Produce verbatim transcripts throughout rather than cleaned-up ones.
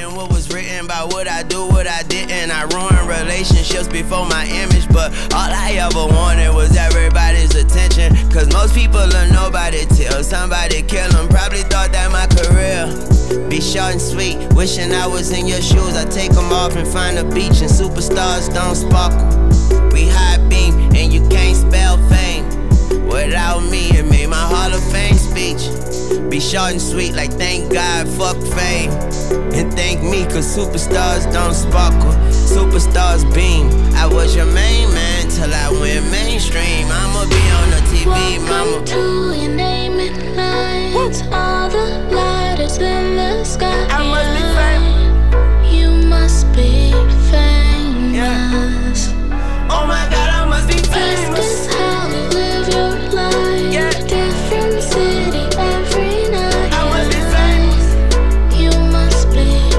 forgetting what was written about what I do, what I didn't. I ruined relationships before my image, but all I ever wanted was everybody's attention. Cause most people are nobody till somebody kill them. Probably thought that my career be short and sweet. Wishing I was in your shoes. I take them off and find a beach, and superstars don't sparkle. We high beam and you can't spell fame. Without me, it made my Hall of Fame speech be short and sweet, like thank God, fuck fame. And thank me, cause superstars don't sparkle. Superstars beam. I was your main man till I went mainstream. I'ma be on the T V, mama. Welcome to your name and lights. All the lighters in the sky. I must be famous. You must be famous. Yeah. Oh my God, I must be famous. This is how you live your life. Yeah. Different city every night. I must be famous. You must be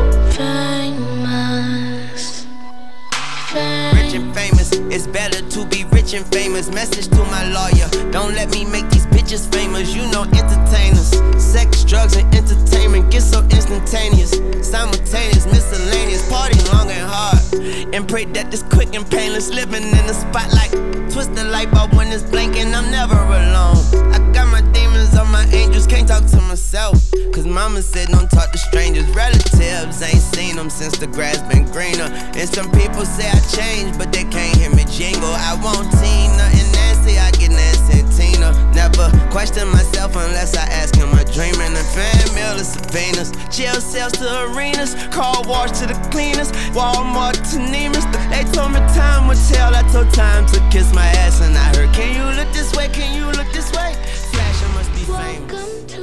famous. Famous. Rich and famous, it's better to be rich and famous. Message to my lawyer, don't let me make these bitches famous. You know entertainers, sex, drugs, and entertainment get so instantaneous, simultaneous, miscellaneous. Party long and hard, and pray that this quick and painless. Living in the spotlight, twist the light bulb when it's blinking. I'm never alone. I got my demons on my angels, can't talk to myself. Cause mama said don't talk to strangers. Relatives ain't seen them since the grass been greener. And some people say I changed, but they can't hear me jingle. I want Tina and Nancy, I get Nancy and Tina. Never question myself unless I ask him a dreaming. And fan mail to subpoenas, jail cells to arenas, car wash to the cleaners, Walmart to Neiman's. They told me time would tell, I told time to kiss my ass. And I heard, can you look this way, can you look this way? Flash, I must be famous. Welcome to